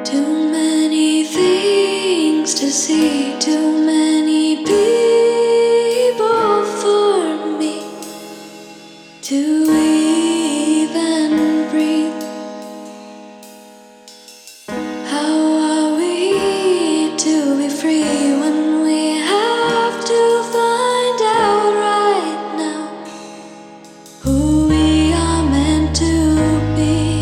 Too many things to see, too many people for me to even breathe. How are we to be free when we have to find out right now who we are meant to be?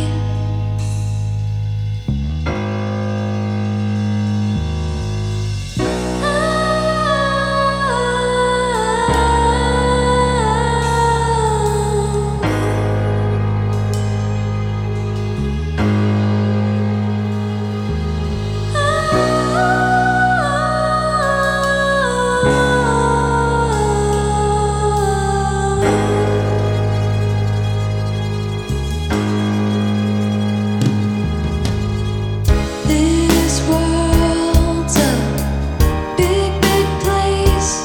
This world's a big, big place.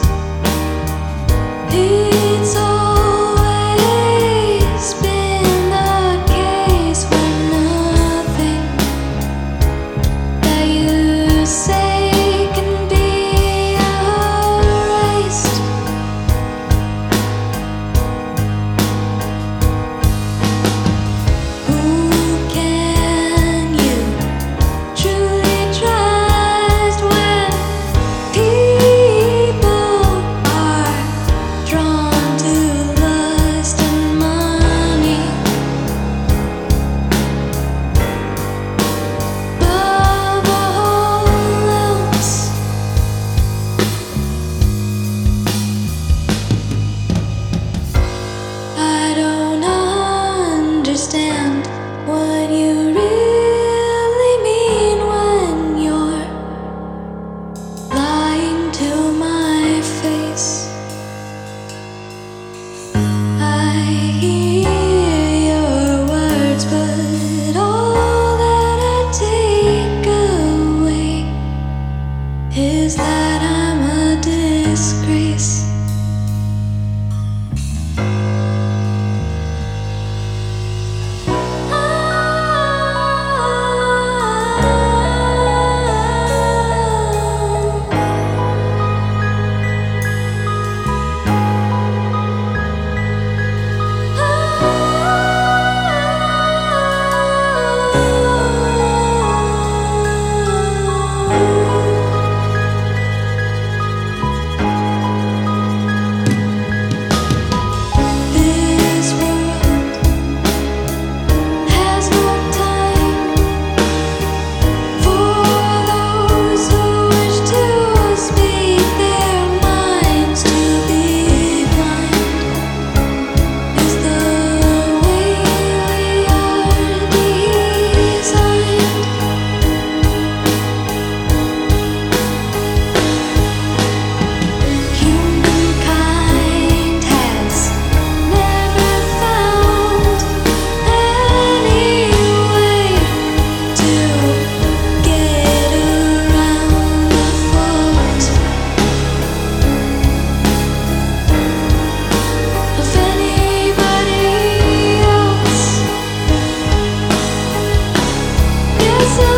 It's always been the case when nothing that you say can be erased. Who can you truly trust when people are drawn to lust and money? Above all else, I don't understand what you really mean when you're lying to my face. I hear your words, but all that I take away is that I'm a disgrace. This world has no time for those who wish to speak their minds. To be blind is the way we are designed. Humankind has never found any way to get around the fault of anybody else. Yes,